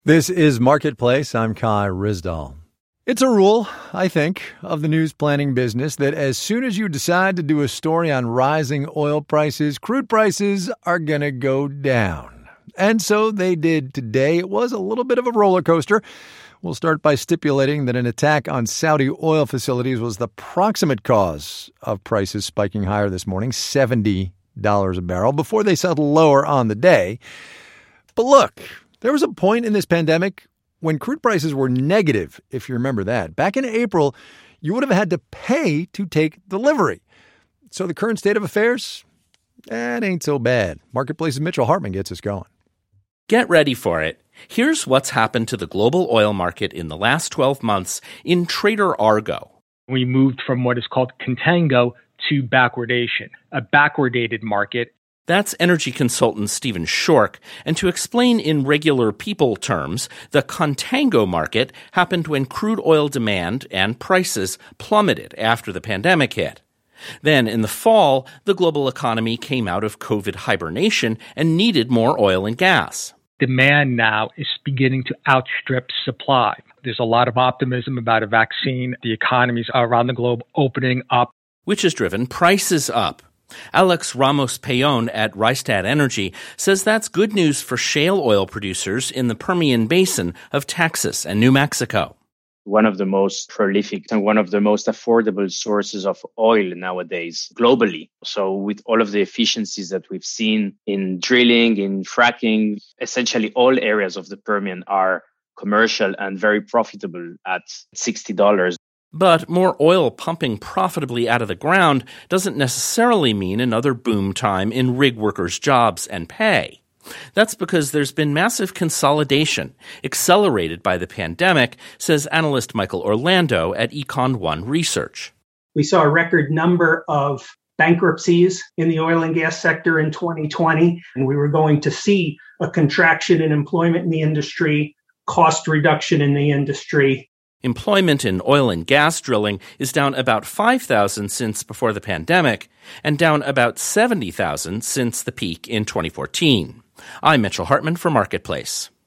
This is Marketplace. I'm Kai Rizdal. It's a rule, I think, of the news planning business that as soon as you decide to do a story on rising oil prices, crude prices are going to go down. And so they did today. It was a little bit of a roller coaster. We'll start by stipulating that an attack on Saudi oil facilities was the proximate cause of prices spiking higher this morning, $70 a barrel, before they settled lower on the day. But look, there was a point in this pandemic when crude prices were negative, if you remember that. Back in April, you would have had to pay to take delivery. So the current state of affairs, that ain't so bad. Marketplace's Mitchell Hartman gets us going. Get ready for it. Here's what's happened to the global oil market in the last 12 months in Trader Argo. We moved from what is called contango to backwardation, a backwardated market. That's energy consultant Stephen Schork. And to explain in regular people terms, the contango market happened when crude oil demand and prices plummeted after the pandemic hit. Then in the fall, the global economy came out of COVID hibernation and needed more oil and gas. Demand now is beginning to outstrip supply. There's a lot of optimism about a vaccine, the economies around the globe opening up, which has driven prices up. Alex Ramos-Peyon at Rystad Energy says that's good news for shale oil producers in the Permian Basin of Texas and New Mexico. One of the most prolific and one of the most affordable sources of oil nowadays globally. So with all of the efficiencies that we've seen in drilling, in fracking, essentially all areas of the Permian are commercial and very profitable at $60. But more oil pumping profitably out of the ground doesn't necessarily mean another boom time in rig workers' jobs and pay. That's because there's been massive consolidation, accelerated by the pandemic, says analyst Michael Orlando at Econ One Research. We saw a record number of bankruptcies in the oil and gas sector in 2020, and we were going to see a contraction in employment in the industry, cost reduction in the industry. Employment in oil and gas drilling is down about 5,000 since before the pandemic and down about 70,000 since the peak in 2014. I'm Mitchell Hartman for Marketplace.